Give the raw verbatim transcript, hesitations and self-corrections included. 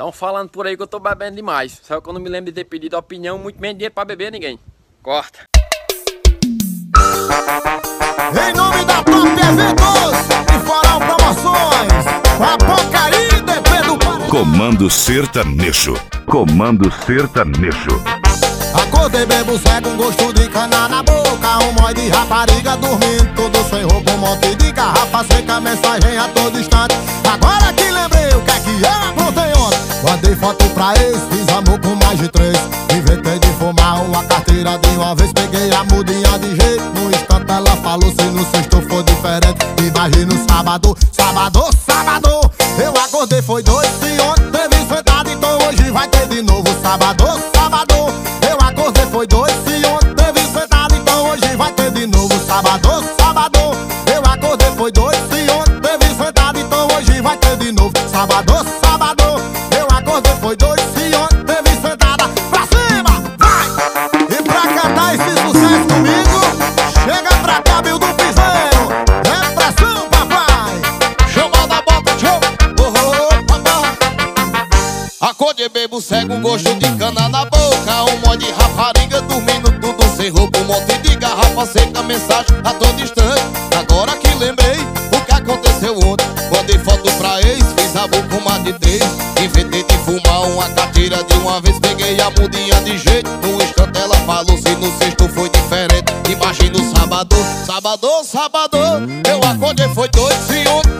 Estão falando por aí que eu tô bebendo demais. Só que eu não me lembro de ter pedido opinião, muito menos dinheiro pra beber a ninguém. Corta. Em nome da Top Eventos e Farol Promoções, a porcaria e D P do Pará. Comando Sertanejo. Comando Sertanejo. Acordei bebo cego, um gosto de cana na boca, um mói de rapariga dormindo, tudo sem roupa, um monte de garrafa seca, mensagem a todo instante. Agora que lembrei o que é que eu aprontei ontem. Mandei foto pra ex, fiz amor com mais de três. Inventei de fumar uma carteira de uma vez, peguei a mudinha de jeito. No instante ela falou, se no sexto for diferente. Imagina o sábado, sábado, sábado. Eu acordei, foi dois, se ontem teve sentado, então hoje vai ter de novo. Sábado, sábado. Eu acordei, foi dois, se ontem teve sentado, então hoje vai ter de novo. Sábado, sábado. Eu acordei, foi dois, se ontem teve sentado, então hoje vai ter de novo. Sábado, sábado. Eu acordei, foi dois, se ontem teve sentada. Pra cima, vai! E pra cantar esse sucesso comigo, chega pra cá, Bill do Piseiro. É pressão, papai. Chama da bota, show. Oh, oh, oh, papai. Acordei, bebo cego, um gosto de cana na boca, um monte de rapariga dormindo, tudo sem roupa, um monte de garrafa seca, mensagem a todo instante. Agora que lembrei o que aconteceu ontem, mandei foto pra ex, fiz amor com mais de três. Inventei de fumar uma carteira de uma vez, peguei a mudinha de jeito. No instante ela falou, se no sexto foi diferente. Imagina o sábado, sábado, sábado. Eu acordei, foi dois, se ontem